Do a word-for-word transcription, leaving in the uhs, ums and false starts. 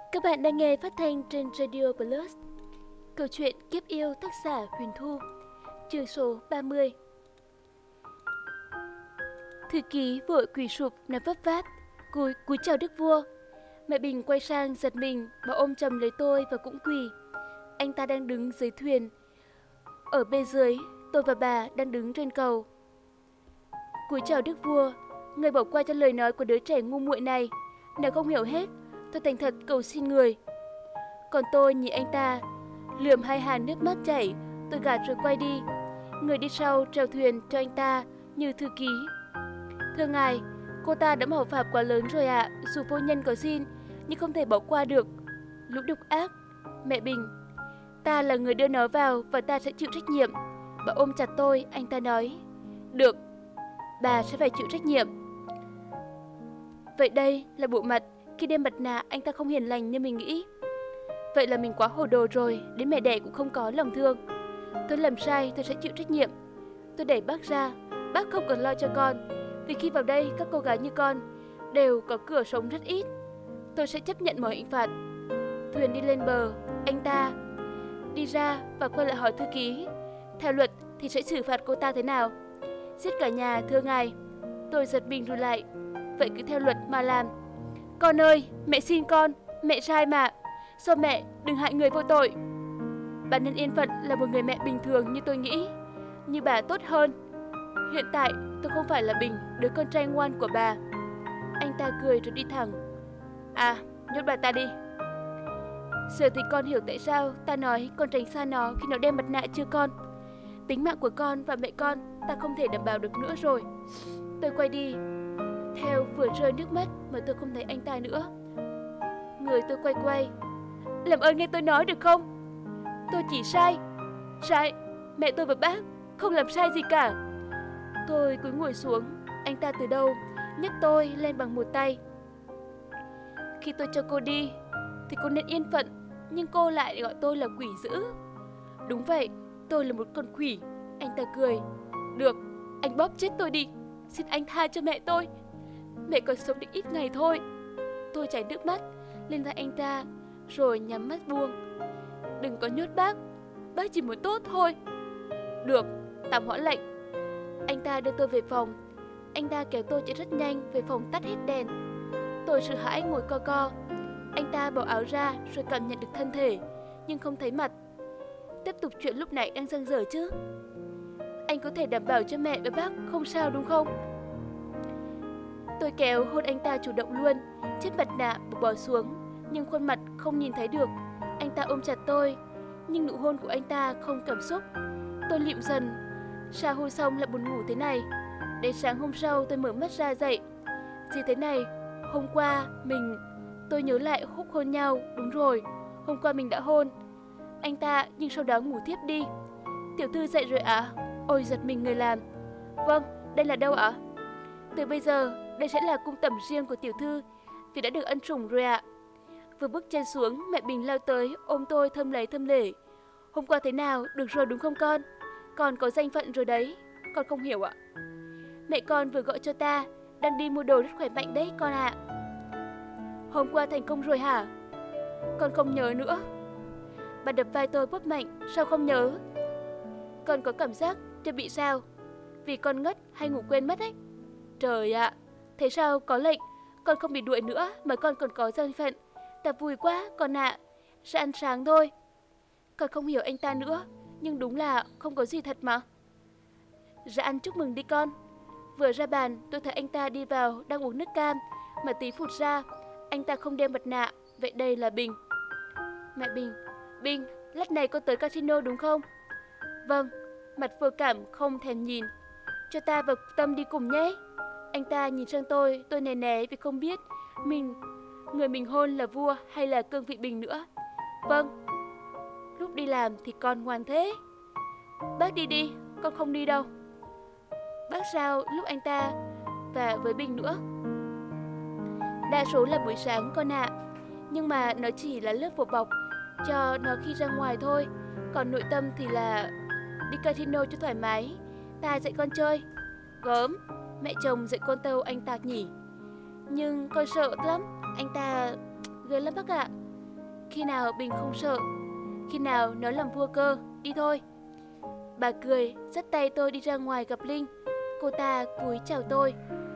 Các bạn đang nghe phát thanh trên Radio Plus. Câu chuyện Kiếp Yêu tác giả Huyền Thu, chương số ba mươi. Thư ký vội quỳ sụp nằm vấp váp, cúi cúi chào đức vua. Mẹ Bình quay sang giật mình và ôm chầm lấy tôi và cũng quỳ. Anh ta đang đứng dưới thuyền. Ở bên dưới, tôi và bà đang đứng trên cầu. Cúi chào đức vua, người bỏ qua cho lời nói của đứa trẻ ngu muội này. Nếu không hiểu hết, tôi thành thật cầu xin người. Còn tôi nhìn anh ta, lườm hai hàng nước mắt chảy, tôi gạt rồi quay đi. Người đi sau trèo thuyền cho anh ta như thư ký. Thưa ngài, cô ta đã mạo phạm quá lớn rồi ạ, à. Dù vô nhân có xin, nhưng không thể bỏ qua được. Lũ độc ác. Mẹ Bình, ta là người đưa nó vào và ta sẽ chịu trách nhiệm. Bà ôm chặt tôi, anh ta nói. Được, bà sẽ phải chịu trách nhiệm. Vậy đây là bộ mặt khi đeo mặt nạ anh ta không hiền lành như mình nghĩ. Vậy là mình quá hồ đồ rồi, đến mẹ đẻ cũng không có lòng thương. Tôi làm sai, tôi sẽ chịu trách nhiệm. Tôi đẩy bác ra, bác không cần lo cho con. Vì khi vào đây, các cô gái như con đều có cửa sống rất ít. Tôi sẽ chấp nhận mọi hình phạt. Thuyền đi lên bờ, anh ta đi ra và quay lại hỏi thư ký. Theo luật thì sẽ xử phạt cô ta thế nào? Giết cả nhà, thưa ngài. Tôi giật mình rồi lại. Vậy cứ theo luật mà làm. Con ơi, mẹ xin con, mẹ sai mà. Sao mẹ đừng hại người vô tội. Bà nên yên phận là một người mẹ bình thường như tôi nghĩ. Như bà tốt hơn. Hiện tại tôi không phải là Bình, đứa con trai ngoan của bà. Anh ta cười rồi đi thẳng. À, nhốt bà ta đi. Giờ thì con hiểu tại sao ta nói con tránh xa nó khi nó đeo mặt nạ chưa con. Tính mạng của con và mẹ con ta không thể đảm bảo được nữa rồi. Tôi quay đi. Theo vừa rơi nước mắt mà tôi không thấy anh ta nữa. Người tôi quay quay. Làm ơn nghe tôi nói được không? Tôi chỉ sai. Sai, mẹ tôi và bác không làm sai gì cả. Tôi cúi ngồi xuống. Anh ta từ đâu nhấc tôi lên bằng một tay. Khi tôi cho cô đi thì cô nên yên phận, nhưng cô lại gọi tôi là quỷ dữ. Đúng vậy, tôi là một con quỷ. Anh ta cười. Được, anh bóp chết tôi đi. Xin anh tha cho mẹ tôi. Mẹ còn sống được ít ngày thôi. Tôi chảy nước mắt lên vai anh ta rồi nhắm mắt buông. Đừng có nhốt bác, bác chỉ muốn tốt thôi. Được, tạm hoãn lệnh. Anh ta đưa tôi về phòng. Anh ta kéo tôi chạy rất nhanh về phòng tắt hết đèn. Tôi sợ hãi ngồi co co. Anh ta bỏ áo ra rồi cảm nhận được thân thể, nhưng không thấy mặt. Tiếp tục chuyện lúc nãy đang dang dở chứ. Anh có thể đảm bảo cho mẹ và bác không sao đúng không? Tôi kéo hôn anh ta chủ động luôn. Chiếc mặt nạ bỏ xuống, nhưng khuôn mặt không nhìn thấy được. Anh ta ôm chặt tôi, nhưng nụ hôn của anh ta không cảm xúc. Tôi lịm dần. Sao hôn xong lại buồn ngủ thế này? Đến sáng hôm sau tôi mở mắt ra dậy. Gì thế này? Hôm qua mình... Tôi nhớ lại húc hôn nhau. Đúng rồi, hôm qua mình đã hôn anh ta, nhưng sau đó ngủ tiếp đi. Tiểu thư dậy rồi ạ? À? Ôi giật mình người làm. Vâng, đây là đâu ạ? À? Từ bây giờ đây sẽ là cung tẩm riêng của tiểu thư, vì đã được ân sủng rồi ạ. À. Vừa bước chân xuống, mẹ Bình lao tới ôm tôi thơm lấy thơm lể. Hôm qua thế nào, được rồi đúng không con? Con có danh phận rồi đấy. Con không hiểu ạ. Mẹ con vừa gọi cho ta, đang đi mua đồ rất khỏe mạnh đấy con ạ. À. Hôm qua thành công rồi hả? Con không nhớ nữa. Bà đập vai tôi bóp mạnh. Sao không nhớ? Con có cảm giác chưa bị sao? Vì con ngất hay ngủ quên mất ấy. Trời ạ, à, thế sao có lệnh con không bị đuổi nữa mà con còn có danh phận. Ta vui quá con ạ. À. Sẽ ăn sáng thôi. Con không hiểu anh ta nữa, nhưng đúng là không có gì thật mà. Dạ ăn chúc mừng đi con. Vừa ra bàn tôi thấy anh ta đi vào đang uống nước cam, mà tí phụt ra. Anh ta không đeo mặt nạ. Vậy đây là Bình. Mẹ Bình. Bình, lát này con tới casino đúng không? Vâng. Mặt vô cảm không thèm nhìn. Cho ta và Tâm đi cùng nhé. Anh ta nhìn sang tôi. Tôi né né vì không biết mình người mình hôn là vua hay là cương vị Bình nữa. Vâng. Lúc đi làm thì con ngoan thế. Bác đi đi, con không đi đâu. Bác sao lúc anh ta và với Bình nữa. Đa số là buổi sáng con ạ. À. Nhưng mà nó chỉ là lớp vỏ bọc cho nó khi ra ngoài thôi. Còn nội tâm thì là đi casino cho thoải mái. Ta dạy con chơi. Gớm, mẹ chồng dạy con tâu anh tạc nhỉ. Nhưng con sợ lắm. Anh ta ghê lắm bác ạ. Khi nào Bình không sợ, khi nào nó làm vua cơ, đi thôi. Bà cười, dắt tay tôi đi ra ngoài gặp Linh. Cô ta cúi chào tôi.